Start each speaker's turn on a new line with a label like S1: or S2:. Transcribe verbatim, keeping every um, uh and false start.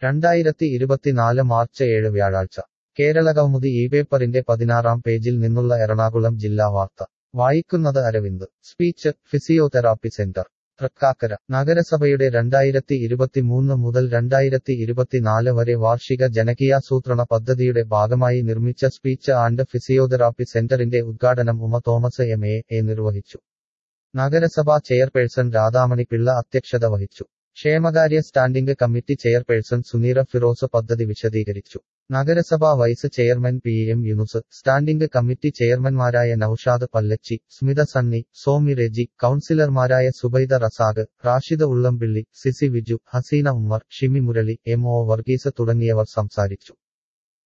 S1: രണ്ടായിരത്തി ഇരുപത്തിനാല് മാർച്ച് ഏഴ് വ്യാഴാഴ്ച കേരളകൗമുദി ഈ പേപ്പറിന്റെ പതിനാറാം പേജിൽ നിന്നുള്ള എറണാകുളം ജില്ലാ വാർത്ത വായിക്കുന്നത് Aravind. Speech physiotherapy centre Thrikkakara. നഗരസഭയുടെ രണ്ടായിരത്തി ഇരുപത്തിമൂന്ന് മുതൽ രണ്ടായിരത്തി ഇരുപത്തിനാല് വരെ വാർഷിക ജനകീയാസൂത്രണ പദ്ധതിയുടെ ഭാഗമായി നിർമ്മിച്ച സ്പീച്ച് ആൻഡ് ഫിസിയോതെറാപ്പി സെന്ററിന്റെ ഉദ്ഘാടനം Uma Thomas M A A നിർവഹിച്ചു. നഗരസഭാ ചെയർപേഴ്സൺ രാധാമണി പിള്ള അധ്യക്ഷത വഹിച്ചു. ക്ഷേമകാര്യ standing committee chairperson Suneera Feroz പദ്ധതി വിശദീകരിച്ചു. നഗരസഭാ vice chairman P M Yunus, standing committee ചെയർമാൻമാരായ നൌഷാദ് പല്ലച്ചി, സ്മിത സണ്ണി, സോമി റെജി, കൌൺസിലർമാരായ സുബൈദ റസാഖ്, റാഷിദ് ഉള്ളംപിള്ളി, സിസി വിജു, ഹസീന ഉമ്മർ, ഷിമി മുരളി, എം ഒ വർഗീസ് തുടങ്ങിയവർ സംസാരിച്ചു.